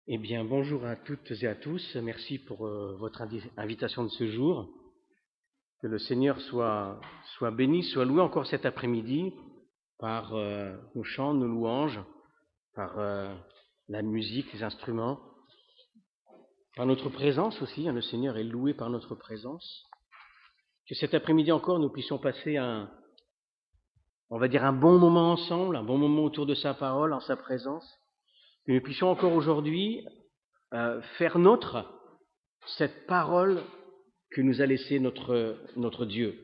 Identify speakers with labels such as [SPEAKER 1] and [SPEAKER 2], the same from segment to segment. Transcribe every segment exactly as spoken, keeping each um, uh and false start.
[SPEAKER 1] Eh bien, bonjour à toutes et à tous. Merci pour euh, votre invi- invitation de ce jour. Que le Seigneur soit, soit béni, soit loué encore cet après-midi par euh, nos chants, nos louanges, par euh, la musique, les instruments, par notre présence aussi. Hein, le Seigneur est loué par notre présence. Que cet après-midi encore, nous puissions passer un, on va dire, un bon moment ensemble, un bon moment autour de sa parole, en sa présence. Que nous puissions encore aujourd'hui euh, faire nôtre cette parole que nous a laissée notre, notre Dieu.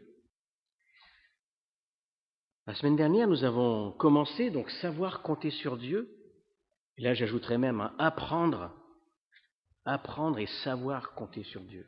[SPEAKER 1] La semaine dernière, nous avons commencé, donc, savoir compter sur Dieu. Et là, j'ajouterais même hein, apprendre, apprendre et savoir compter sur Dieu.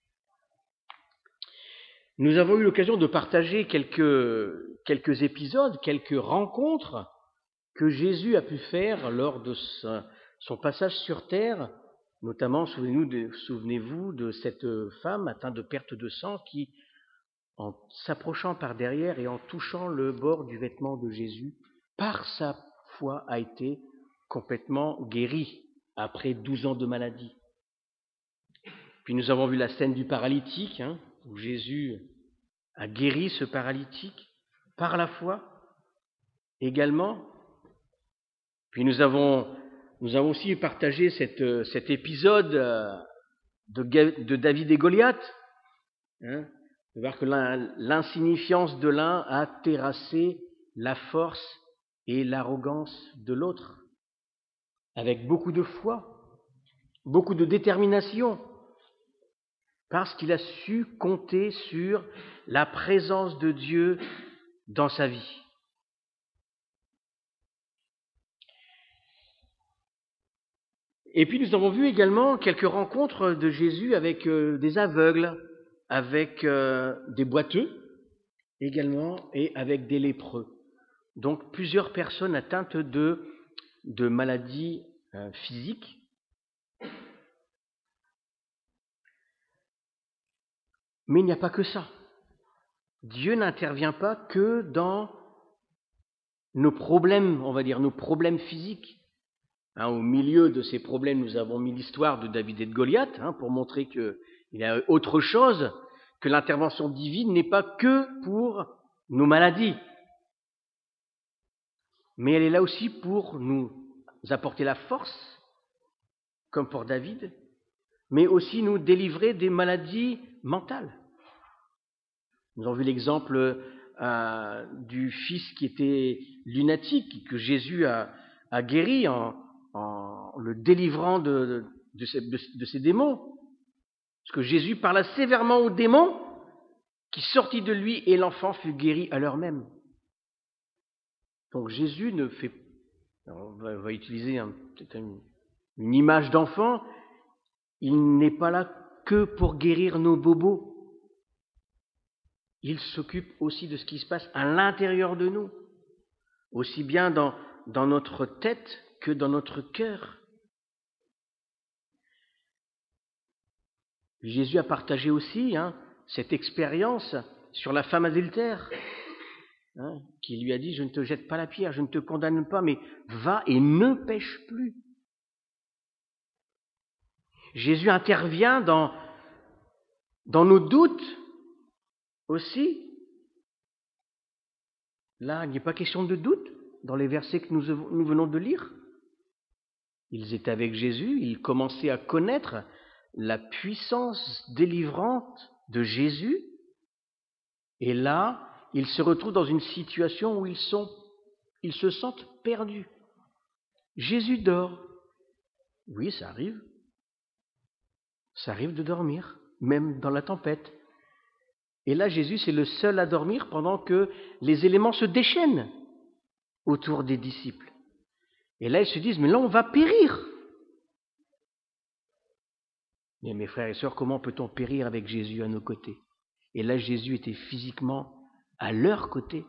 [SPEAKER 1] Nous avons eu l'occasion de partager quelques, quelques épisodes, quelques rencontres que Jésus a pu faire lors de sa, son passage sur terre. Notamment, souvenez-vous de, souvenez-vous de cette femme atteinte de perte de sang qui, en s'approchant par derrière et en touchant le bord du vêtement de Jésus, par sa foi a été complètement guérie après douze ans de maladie. Puis nous avons vu la scène du paralytique, hein, où Jésus a guéri ce paralytique par la foi également. Puis nous avons, nous avons aussi partagé cette, cet épisode de, de David et Goliath, hein, de voir que l'insignifiance de l'un a terrassé la force et l'arrogance de l'autre, avec beaucoup de foi, beaucoup de détermination, parce qu'il a su compter sur la présence de Dieu dans sa vie. Et puis nous avons vu également quelques rencontres de Jésus avec euh, des aveugles, avec euh, des boiteux également, et avec des lépreux. Donc plusieurs personnes atteintes de, de maladies euh, physiques. Mais il n'y a pas que ça. Dieu n'intervient pas que dans nos problèmes, on va dire, nos problèmes physiques. Hein, au milieu de ces problèmes, nous avons mis l'histoire de David et de Goliath, hein, pour montrer qu'il y a autre chose, que l'intervention divine n'est pas que pour nos maladies. Mais elle est là aussi pour nous apporter la force, comme pour David, mais aussi nous délivrer des maladies mentales. Nous avons vu l'exemple euh, du fils qui était lunatique, que Jésus a, a guéri en, en le délivrant de, de, de, de, de ses démons. Parce que Jésus parla sévèrement aux démons qui sortit de lui et l'enfant fut guéri à l'heure même. Donc Jésus ne fait... On va, on va utiliser un, peut-être une, une image d'enfant. Il n'est pas là que pour guérir nos bobos. Il s'occupe aussi de ce qui se passe à l'intérieur de nous, aussi bien dans, dans notre tête que dans notre cœur. Jésus a partagé aussi hein, cette expérience sur la femme adultère, hein, qui lui a dit « Je ne te jette pas la pierre, je ne te condamne pas, mais va et ne pêche plus ». Jésus intervient dans, dans nos doutes aussi. Là, il n'est pas question de doute dans les versets que nous, nous venons de lire. Ils étaient avec Jésus, ils commençaient à connaître la puissance délivrante de Jésus. Et là, ils se retrouvent dans une situation où ils, sont, ils se sentent perdus. Jésus dort. Oui, ça arrive. Ça arrive de dormir, même dans la tempête. Et là, Jésus, c'est le seul à dormir pendant que les éléments se déchaînent autour des disciples. Et là, ils se disent, mais là, on va périr. Mais mes frères et sœurs, comment peut-on périr avec Jésus à nos côtés? Et là, Jésus était physiquement à leur côté.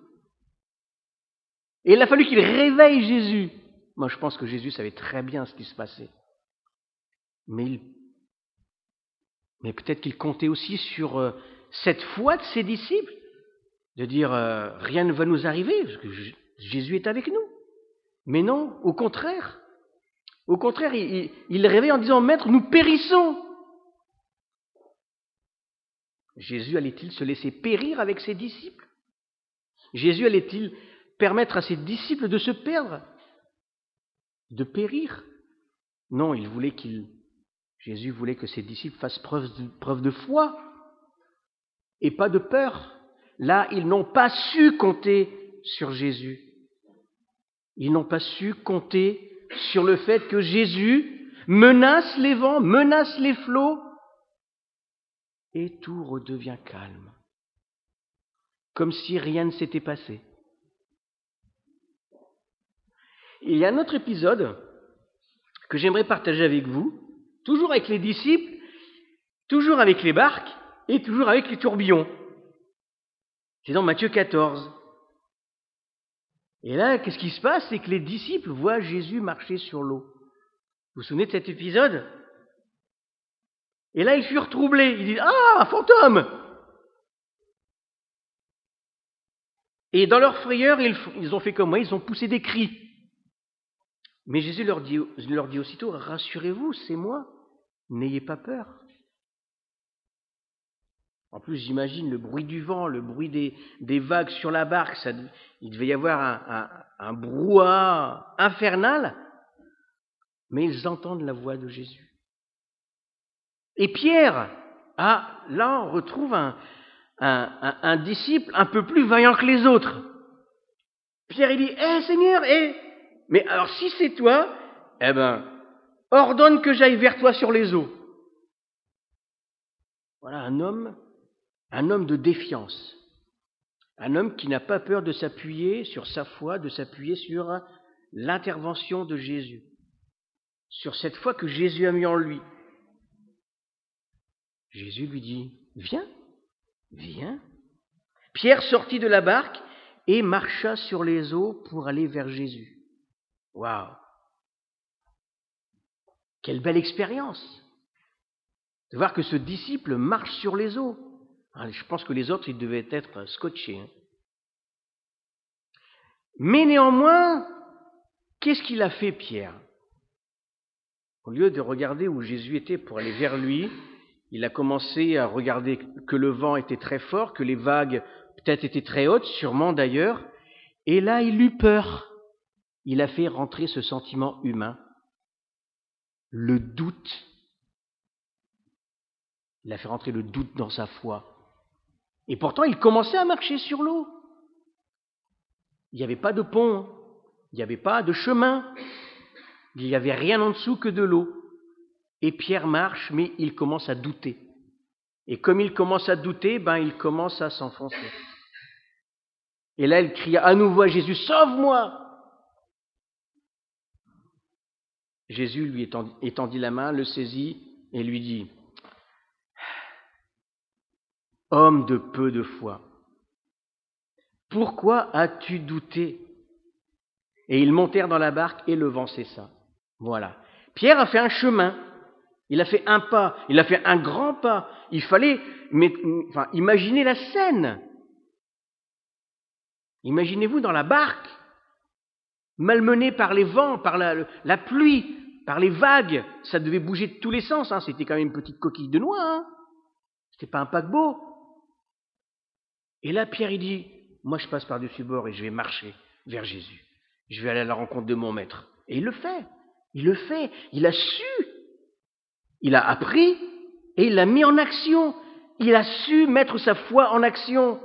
[SPEAKER 1] Et il a fallu qu'il réveille Jésus. Moi, je pense que Jésus savait très bien ce qui se passait. Mais, il... mais peut-être qu'il comptait aussi sur euh, cette foi de ses disciples, de dire euh, rien ne va nous arriver, parce que Jésus est avec nous. Mais non, au contraire, Au contraire, il, il, il les réveille en disant « Maître, nous périssons !» Jésus allait-il se laisser périr avec ses disciples? Jésus allait-il permettre à ses disciples de se perdre, de périr? Non, il voulait qu'il, Jésus voulait que ses disciples fassent preuve de, preuve de foi et pas de peur. Là, ils n'ont pas su compter sur Jésus. Ils n'ont pas su compter sur le fait que Jésus menace les vents, menace les flots, et tout redevient calme, comme si rien ne s'était passé. Il y a un autre épisode que j'aimerais partager avec vous, toujours avec les disciples, toujours avec les barques et toujours avec les tourbillons. C'est dans Matthieu quatorze. Et là, qu'est-ce qui se passe? C'est que les disciples voient Jésus marcher sur l'eau. Vous vous souvenez de cet épisode? Et là, ils furent troublés. Ils disent « Ah, un fantôme !» Et dans leur frayeur, ils, ils ont fait comme moi, ils ont poussé des cris. Mais Jésus leur dit, leur dit aussitôt « Rassurez-vous, c'est moi, n'ayez pas peur. » En plus, j'imagine le bruit du vent, le bruit des, des vagues sur la barque, ça, il devait y avoir un, un, un brouhaha infernal, mais ils entendent la voix de Jésus. Et Pierre, ah, là on retrouve un, un, un, un disciple un peu plus vaillant que les autres. Pierre il dit, hé hey, Seigneur, hé, hey, mais alors si c'est toi, eh ben, ordonne que j'aille vers toi sur les eaux. Voilà un homme, un homme de défiance, un homme qui n'a pas peur de s'appuyer sur sa foi, de s'appuyer sur l'intervention de Jésus, sur cette foi que Jésus a mis en lui. Jésus lui dit, viens, viens. Pierre sortit de la barque et marcha sur les eaux pour aller vers Jésus. Waouh! Quelle belle expérience de voir que ce disciple marche sur les eaux. Je pense que les autres, ils devaient être scotchés. Mais néanmoins, qu'est-ce qu'il a fait, Pierre? Au lieu de regarder où Jésus était pour aller vers lui, il a commencé à regarder que le vent était très fort, que les vagues peut-être étaient très hautes, sûrement d'ailleurs, et là il eut peur. Il a fait rentrer ce sentiment humain, le doute. Il a fait rentrer le doute dans sa foi. Et pourtant, il commençait à marcher sur l'eau. Il n'y avait pas de pont, il n'y avait pas de chemin, il n'y avait rien en dessous que de l'eau. Et Pierre marche, mais il commence à douter. Et comme il commence à douter, ben il commence à s'enfoncer. Et là, il cria à nouveau à Jésus, « Sauve-moi !» Jésus lui étendit, étendit la main, le saisit et lui dit, « Homme de peu de foi, pourquoi as-tu douté ?» Et ils montèrent dans la barque et le vent cessa. Voilà. Pierre a fait un chemin. Il a fait un pas, il a fait un grand pas. Il fallait mais, enfin, imaginer la scène. Imaginez-vous dans la barque, malmené par les vents, par la, la pluie, par les vagues. Ça devait bouger de tous les sens. Hein. C'était quand même une petite coquille de noix. Hein. C'était pas un paquebot. Et là, Pierre, il dit, moi, je passe par-dessus bord et je vais marcher vers Jésus. Je vais aller à la rencontre de mon maître. Et il le fait. Il le fait. Il a su. Il a appris et il l'a mis en action. Il a su mettre sa foi en action.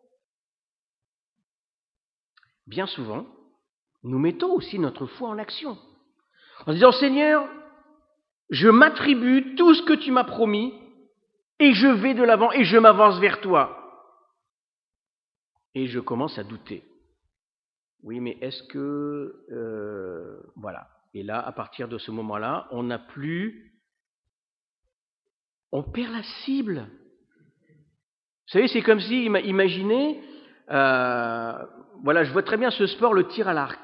[SPEAKER 1] Bien souvent, nous mettons aussi notre foi en action. En disant, Seigneur, je m'attribue tout ce que tu m'as promis et je vais de l'avant et je m'avance vers toi. Et je commence à douter. Oui, mais est-ce que... Euh, voilà. Et là, à partir de ce moment-là, on n'a plus... On perd la cible. Vous savez, c'est comme si, imaginez, euh, voilà, je vois très bien ce sport, le tir à l'arc.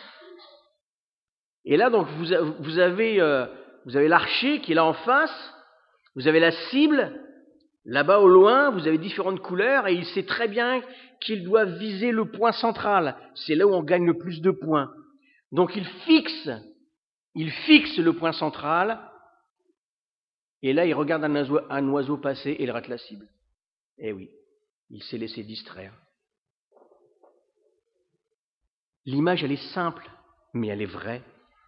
[SPEAKER 1] Et là, donc, vous, vous avez, euh, vous avez l'archer qui est là en face, vous avez la cible, là-bas au loin, vous avez différentes couleurs, et il sait très bien qu'il doit viser le point central. C'est là où on gagne le plus de points. Donc, il fixe Il fixe le point central, et là, il regarde un oiseau, un oiseau passer et il rate la cible. Eh oui, il s'est laissé distraire. L'image, elle est simple, mais elle est vraie.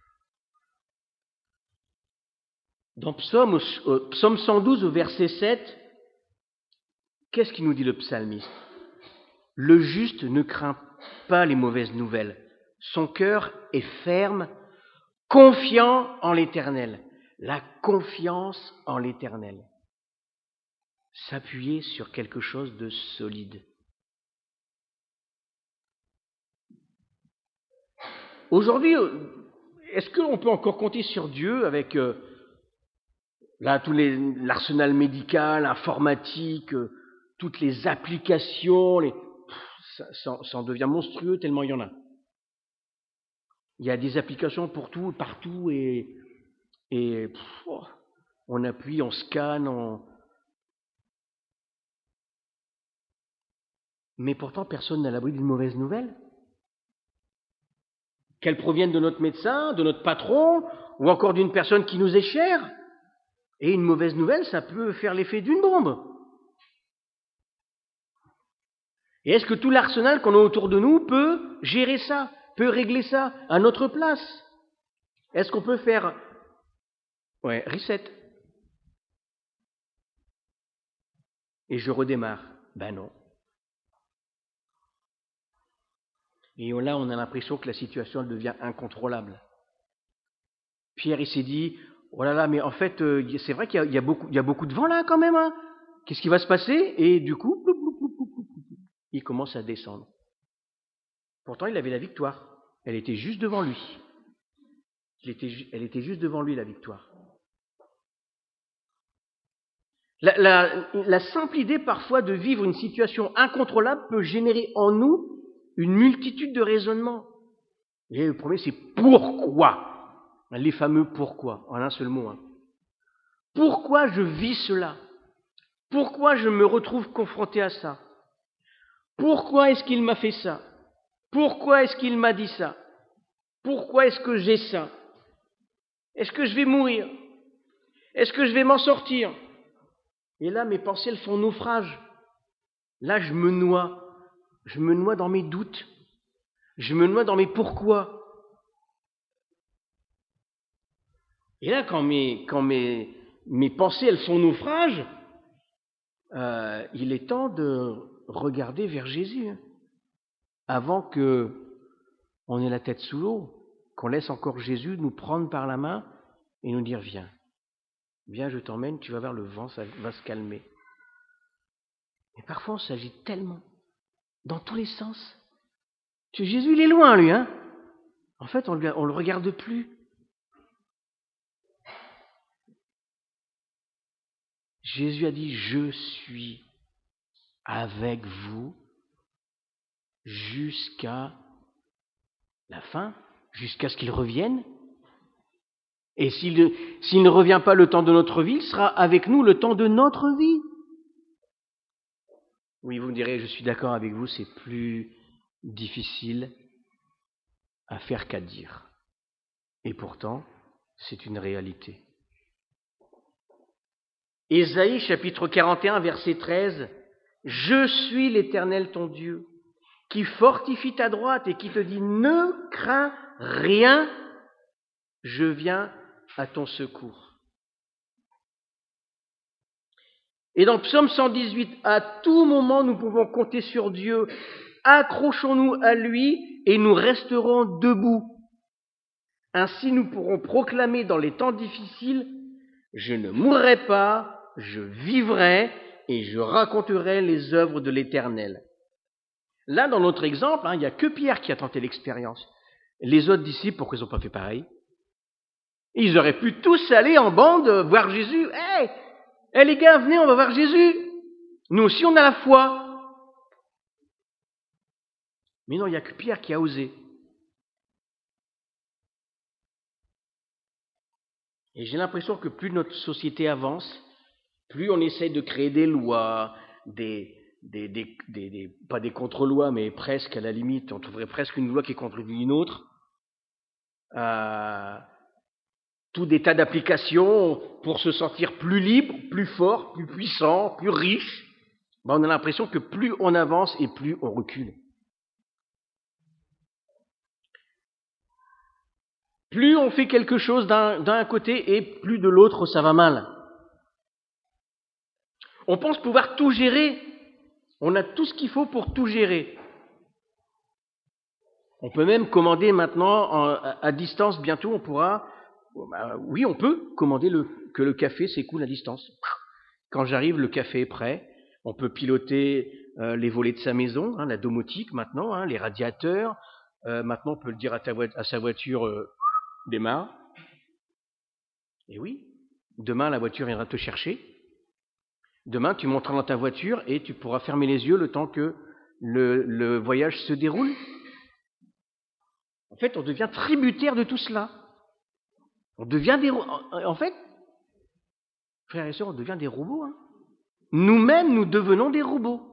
[SPEAKER 1] Dans Psaume, Psaume cent douze, au verset sept, qu'est-ce qu'il nous dit le psalmiste ? Le juste ne craint pas les mauvaises nouvelles. Son cœur est ferme, confiant en l'Éternel. La confiance en l'Éternel. S'appuyer sur quelque chose de solide. Aujourd'hui, est-ce qu'on peut encore compter sur Dieu avec euh, là tous les, l'arsenal médical, informatique, euh, toutes les applications, les, pff, ça, ça, ça en devient monstrueux tellement il y en a. Il y a des applications pour tout, partout, et, et pff, oh, on appuie, on scanne, on... mais pourtant personne n'est à l'abri d'une mauvaise nouvelle. Qu'elle provienne de notre médecin, de notre patron, ou encore d'une personne qui nous est chère. Et une mauvaise nouvelle, ça peut faire l'effet d'une bombe. Et est-ce que tout l'arsenal qu'on a autour de nous peut gérer ça, peut régler ça à notre place ? Est-ce qu'on peut faire... Ouais, reset. Et je redémarre. Ben non. Et là, on a l'impression que la situation elle devient incontrôlable. Pierre, il s'est dit, oh là là, mais en fait, euh, c'est vrai qu'il y a, il y a, beaucoup, il y a beaucoup de vent là quand même. Hein. Qu'est-ce qui va se passer ? Et du coup, il commence à descendre. Pourtant, il avait la victoire. Elle était juste devant lui. Elle était, elle était juste devant lui, la victoire. La, la, la simple idée parfois de vivre une situation incontrôlable peut générer en nous une multitude de raisonnements. Et le premier, c'est pourquoi. Les fameux pourquoi, en un seul mot. Hein. Pourquoi je vis cela ? Pourquoi je me retrouve confronté à ça ? Pourquoi est-ce qu'il m'a fait ça ? Pourquoi est-ce qu'il m'a dit ça ? Pourquoi est-ce que j'ai ça ? Est-ce que je vais mourir ? Est-ce que je vais m'en sortir ? Et là, mes pensées, elles font naufrage. Là, je me noie. Je me noie dans mes doutes. Je me noie dans mes pourquoi. Et là, quand mes, quand mes, mes pensées, elles font naufrage, euh, il est temps de regarder vers Jésus. Hein, avant qu'on ait la tête sous l'eau, qu'on laisse encore Jésus nous prendre par la main et nous dire « Viens, viens, je t'emmène, tu vas voir, le vent, ça va se calmer. » Mais parfois, on s'agite tellement, dans tous les sens. Que Jésus, il est loin, lui. Hein. En fait, on ne le regarde plus. Jésus a dit « Je suis avec vous jusqu'à la fin, jusqu'à ce qu'il revienne. Et s'il, s'il ne revient pas le temps de notre vie, il sera avec nous le temps de notre vie. » Oui, vous me direz, je suis d'accord avec vous, c'est plus difficile à faire qu'à dire. Et pourtant, c'est une réalité. Ésaïe, chapitre quarante et un, verset treize, « Je suis l'Éternel ton Dieu, qui fortifie ta droite et qui te dit, ne crains rien, je viens à ton secours. » Et dans Psaume cent dix-huit, à tout moment nous pouvons compter sur Dieu, accrochons-nous à lui et nous resterons debout. Ainsi nous pourrons proclamer dans les temps difficiles, je ne mourrai pas, je vivrai et je raconterai les œuvres de l'Éternel. Là, dans notre exemple, hein, il n'y a que Pierre qui a tenté l'expérience. Les autres disciples, pourquoi ils n'ont pas fait pareil ? Ils auraient pu tous aller en bande voir Jésus. « Hé, hey, les gars, venez, on va voir Jésus. Nous aussi, on a la foi. » Mais non, il n'y a que Pierre qui a osé. Et j'ai l'impression que plus notre société avance, plus on essaye de créer des lois, des, des, des, des, des pas des contre-lois, mais presque à la limite, on trouverait presque une loi qui contredit une autre. Euh, tout des tas d'applications pour se sentir plus libre, plus fort, plus puissant, plus riche. Ben, on a l'impression que plus on avance et plus on recule. Plus on fait quelque chose d'un, d'un côté et plus de l'autre ça va mal. On pense pouvoir tout gérer. On a tout ce qu'il faut pour tout gérer. On peut même commander maintenant en, à distance, bientôt on pourra, bah, oui on peut commander le, que le café s'écoule à distance. Quand j'arrive, le café est prêt, on peut piloter euh, les volets de sa maison, hein, la domotique maintenant, hein, les radiateurs, euh, maintenant on peut le dire à, ta vo- à sa voiture, euh, démarre. Et oui, demain la voiture viendra te chercher, demain tu monteras dans ta voiture et tu pourras fermer les yeux le temps que le, le voyage se déroule. En fait, on devient tributaire de tout cela. On devient des... En fait, frères et sœurs, on devient des robots. Hein. Nous-mêmes, nous devenons des robots.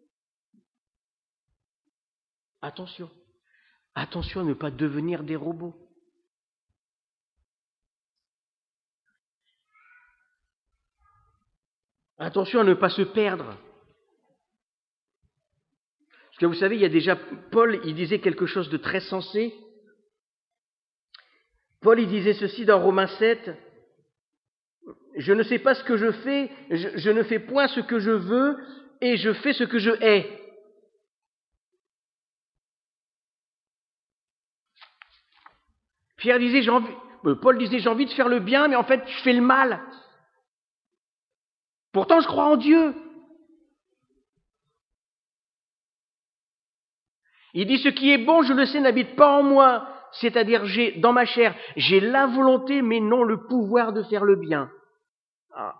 [SPEAKER 1] Attention. Attention à ne pas devenir des robots. Attention à ne pas se perdre. Parce que vous savez, il y a déjà... Paul, il disait quelque chose de très sensé. Paul, il disait ceci dans Romains sept. Je ne sais pas ce que je fais, je, je ne fais point ce que je veux, et je fais ce que je hais. Pierre disait, j'ai envie, Paul disait, j'ai envie de faire le bien, mais en fait, je fais le mal. Pourtant, je crois en Dieu. Il dit, ce qui est bon, je le sais, n'habite pas en moi. C'est-à-dire, j'ai, dans ma chair, j'ai la volonté, mais non le pouvoir de faire le bien. Ah.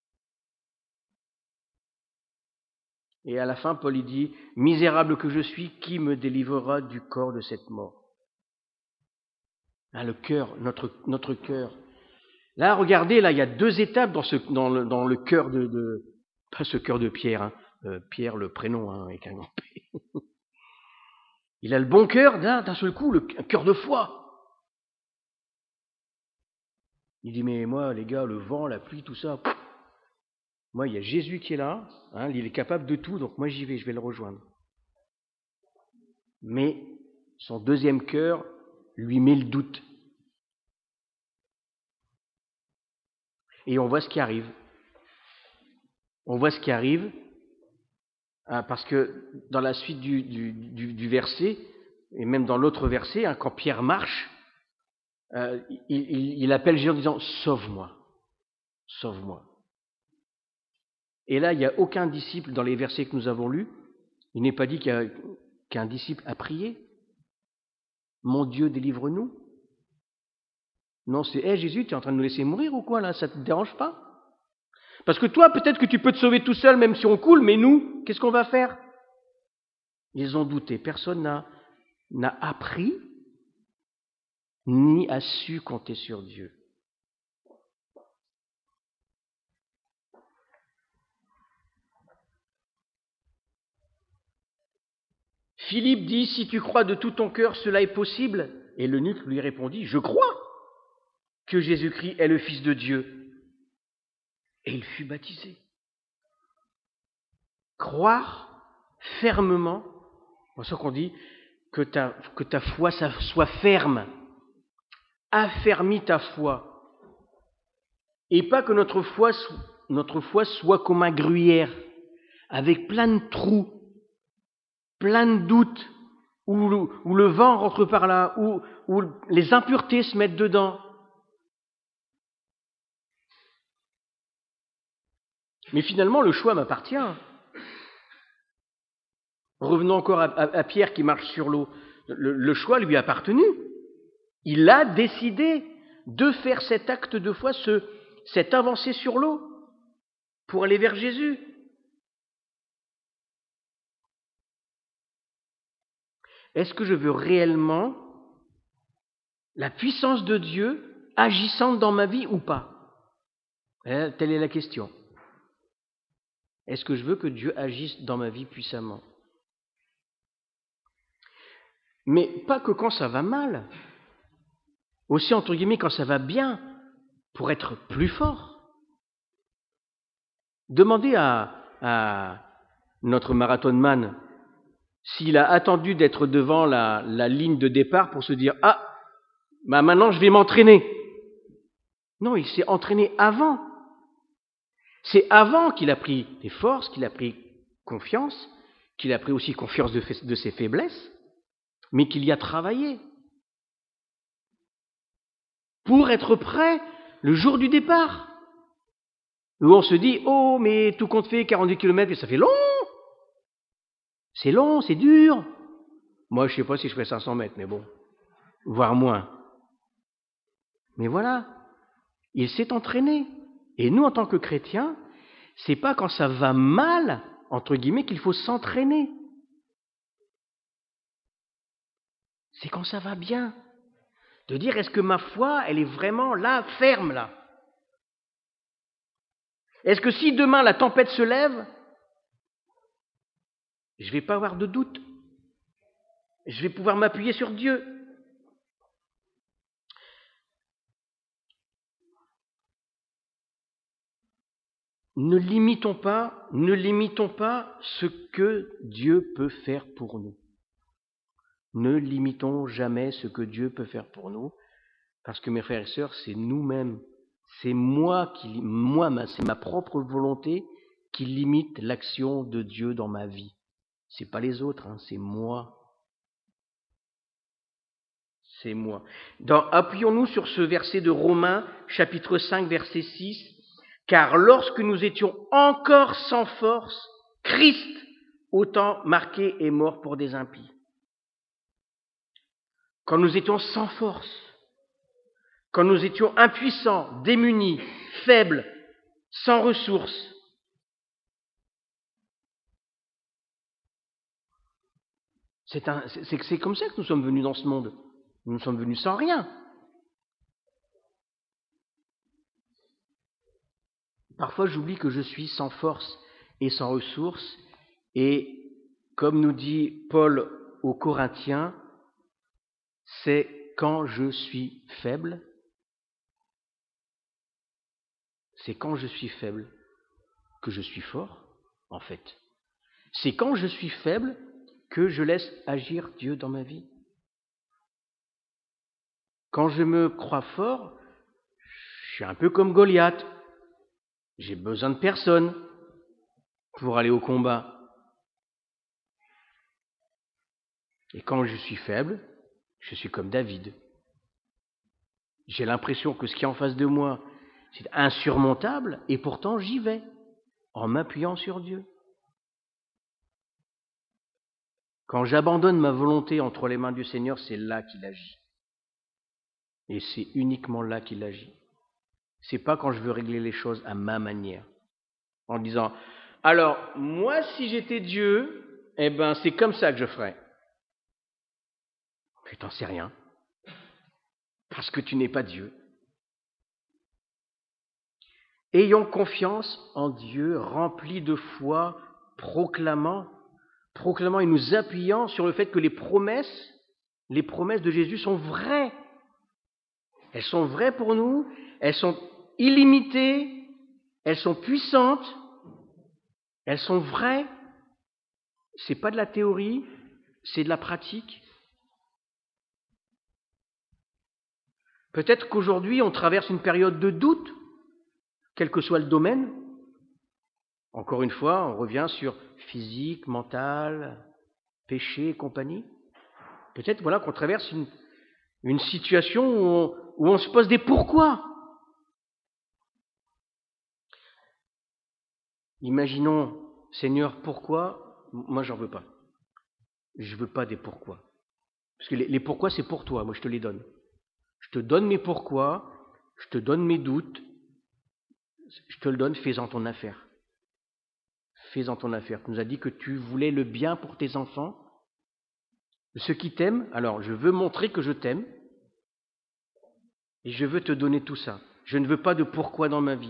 [SPEAKER 1] Et à la fin, Paul il dit, misérable que je suis, qui me délivrera du corps de cette mort? Ah, le cœur, notre, notre cœur. Là, regardez, là, il y a deux étapes dans, ce, dans, le, dans le cœur de, de... Pas ce cœur de Pierre, hein, euh, Pierre, le prénom, hein, avec un grand P. Il a le bon cœur, d'un, d'un seul coup, le un cœur de foi. Il dit, mais moi, les gars, le vent, la pluie, tout ça, pff, moi, il y a Jésus qui est là, hein, il est capable de tout, donc moi, j'y vais, je vais le rejoindre. Mais son deuxième cœur lui met le doute. Et on voit ce qui arrive. On voit ce qui arrive, hein, parce que dans la suite du, du, du, du verset, et même dans l'autre verset, hein, quand Pierre marche, euh, il, il, il appelle Jésus en disant « Sauve-moi, sauve-moi ». Et là, il n'y a aucun disciple dans les versets que nous avons lus, il n'est pas dit qu'il y a, qu'un disciple a prié. « Mon Dieu, délivre-nous ». Non, c'est hey, « Jésus, tu es en train de nous laisser mourir ou quoi là? Ça ne te dérange pas ?» Parce que toi, peut-être que tu peux te sauver tout seul, même si on coule, mais nous, qu'est-ce qu'on va faire? Ils ont douté. Personne n'a, n'a appris ni a su compter sur Dieu. Philippe dit, si tu crois de tout ton cœur, cela est possible. Et l'eunuque lui répondit, je crois que Jésus-Christ est le Fils de Dieu. Et il fut baptisé. Croire fermement, c'est pour ça qu'on dit que ta, que ta foi soit ferme. Affermis ta foi. Et pas que notre foi, notre foi soit comme un gruyère, avec plein de trous, plein de doutes, où le, où le vent rentre par là, où, où les impuretés se mettent dedans. Mais finalement, le choix m'appartient. Revenons encore à, à, à Pierre qui marche sur l'eau. Le, le choix lui a appartenu. Il a décidé de faire cet acte de foi, ce, cette avancée sur l'eau, pour aller vers Jésus. Est-ce que je veux réellement la puissance de Dieu agissante dans ma vie ou pas? Eh, telle est la question. Est-ce que je veux que Dieu agisse dans ma vie puissamment? Mais pas que quand ça va mal. Aussi, entre guillemets, quand ça va bien. pour être plus fort. Demandez à, à notre marathonman s'il a attendu d'être devant la, la ligne de départ pour se dire « Ah, bah maintenant je vais m'entraîner ». Non, il s'est entraîné avant. C'est avant qu'il a pris des forces, qu'il a pris confiance, qu'il a pris aussi confiance de, de ses faiblesses, mais qu'il y a travaillé pour être prêt le jour du départ. Où on se dit « Oh, mais tout compte fait, quarante-huit kilomètres, et ça fait long !» C'est long, c'est dur. Moi, je ne sais pas si je ferai cinq cents mètres, mais bon, voire moins. Mais voilà, il s'est entraîné. Et nous, en tant que chrétiens, c'est pas quand ça va mal, entre guillemets, qu'il faut s'entraîner. C'est quand ça va bien. De dire, est-ce que ma foi, elle est vraiment là, ferme là? Est-ce que si demain la tempête se lève, je ne vais pas avoir de doute. Je vais pouvoir m'appuyer sur Dieu. Ne limitons pas, ne limitons pas ce que Dieu peut faire pour nous. Ne limitons jamais ce que Dieu peut faire pour nous, parce que mes frères et sœurs, c'est nous-mêmes, c'est moi qui, moi, c'est ma propre volonté qui limite l'action de Dieu dans ma vie. C'est pas les autres, hein, c'est moi. C'est moi. Dans, appuyons-nous sur ce verset de Romains, chapitre cinq, verset six. Car lorsque nous étions encore sans force, Christ, autant marqué et mort pour des impies. Quand nous étions sans force, quand nous étions impuissants, démunis, faibles, sans ressources, c'est, un, c'est, c'est comme ça que nous sommes venus dans ce monde. Nous sommes venus sans rien. Parfois, j'oublie que je suis sans force et sans ressources. Et comme nous dit Paul aux Corinthiens, c'est quand je suis faible, c'est quand je suis faible que je suis fort, en fait. C'est quand je suis faible que je laisse agir Dieu dans ma vie. Quand je me crois fort, je suis un peu comme Goliath. J'ai besoin de personne pour aller au combat. Et quand je suis faible, je suis comme David. J'ai l'impression que ce qui est en face de moi, c'est insurmontable, et pourtant j'y vais, en m'appuyant sur Dieu. Quand j'abandonne ma volonté entre les mains du Seigneur, c'est là qu'il agit. Et c'est uniquement là qu'il agit. C'est pas quand je veux régler les choses à ma manière. En disant, alors, moi, si j'étais Dieu, eh ben, c'est comme ça que je ferais. Mais t'en sais rien. Parce que tu n'es pas Dieu. Ayons confiance en Dieu, remplis de foi, proclamant, proclamant et nous appuyant sur le fait que les promesses, les promesses de Jésus sont vraies. Elles sont vraies pour nous, elles sont illimitées, elles sont puissantes, elles sont vraies. C'est pas de la théorie, c'est de la pratique. Peut-être qu'aujourd'hui, on traverse une période de doute, quel que soit le domaine. Encore une fois, on revient sur physique, mental, péché et compagnie. Peut-être voilà, qu'on traverse une, une situation où on, où on se pose des pourquoi. Imaginons, Seigneur, pourquoi? Moi, j'en veux pas. Je veux pas des pourquoi. Parce que les, les pourquoi, c'est pour toi. Moi, je te les donne. Je te donne mes pourquoi, je te donne mes doutes, je te le donne, fais-en ton affaire. Fais-en ton affaire. Tu nous as dit que tu voulais le bien pour tes enfants, ceux qui t'aiment. Alors, je veux montrer que je t'aime et je veux te donner tout ça. Je ne veux pas de pourquoi dans ma vie.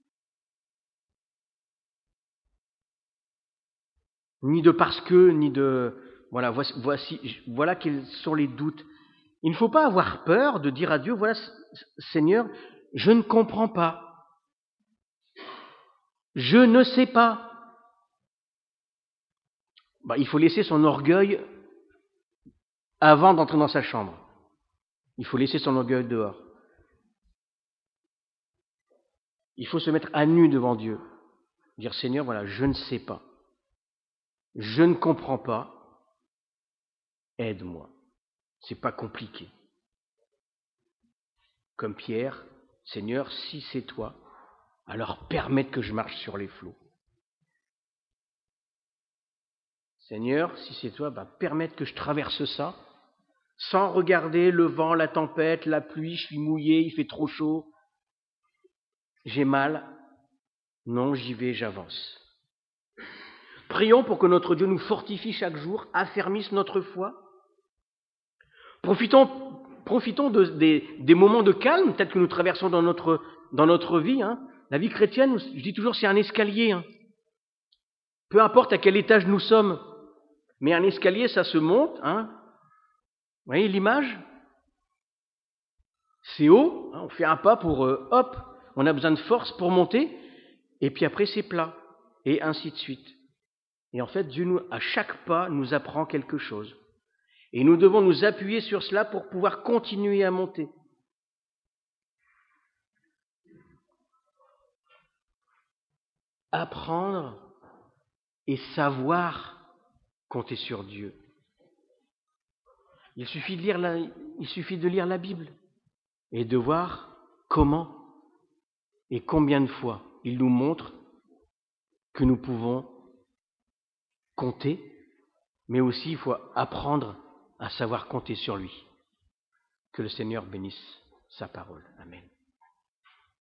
[SPEAKER 1] Ni de parce que, ni de... Voilà, voici, voici, voilà quels sont les doutes. Il ne faut pas avoir peur de dire à Dieu, voilà, Seigneur, je ne comprends pas. Je ne sais pas. Bah, il faut laisser son orgueil avant d'entrer dans sa chambre. Il faut laisser son orgueil dehors. Il faut se mettre à nu devant Dieu. Dire, Seigneur, voilà, je ne sais pas. Je ne comprends pas. Aide-moi. C'est pas compliqué. Comme Pierre, Seigneur, si c'est toi, alors permette que je marche sur les flots. Seigneur, si c'est toi, bah, permette que je traverse ça, sans regarder le vent, la tempête, la pluie, je suis mouillé, il fait trop chaud, j'ai mal. Non, j'y vais, j'avance. Prions pour que notre Dieu nous fortifie chaque jour, affermisse notre foi. Profitons, profitons de, des, des moments de calme, peut-être que nous traversons dans notre, dans notre vie. Hein. La vie chrétienne, je dis toujours, c'est un escalier. Hein. Peu importe à quel étage nous sommes, mais un escalier, ça se monte. Hein. Vous voyez l'image? C'est haut, hein, on fait un pas pour, euh, hop, on a besoin de force pour monter, et puis après c'est plat, et ainsi de suite. Et en fait, Dieu, nous, à chaque pas, nous apprend quelque chose. Et nous devons nous appuyer sur cela pour pouvoir continuer à monter. Apprendre et savoir compter sur Dieu. Il suffit de lire la, il suffit de lire la Bible et de voir comment et combien de fois il nous montre que nous pouvons compter, mais aussi il faut apprendre à savoir compter sur lui. Que le Seigneur bénisse sa parole. Amen.